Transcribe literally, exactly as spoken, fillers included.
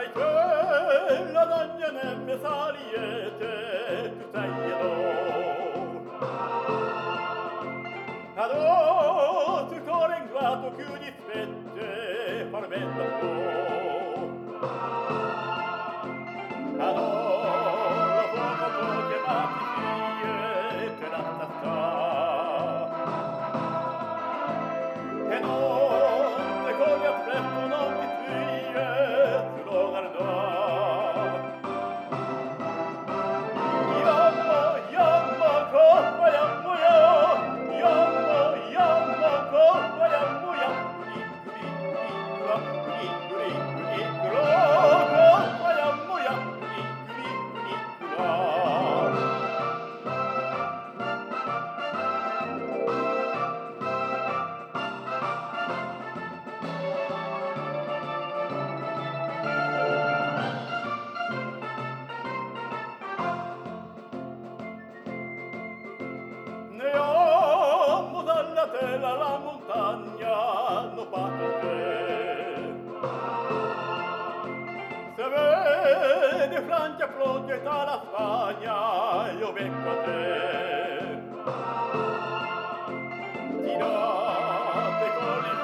Ai che la dagna nemme saliete tu taglielo Ado tu core ingrato chiudi fette farmenta po Ado la poco che matti fie che la tatta E non te cogli affretto non ti fie tu lo guarda Yammo, yammo, coppa, yammo, yo Yammo, yammo, coppa, yammo, yo Guri, guri, guri, guri, guri, coppa, yammo, yo Guri, guri, guri, guri Ne amo dalla tela la montagna no parte Se vedi Francia progetà la Spagna io vengo a te Ti date con i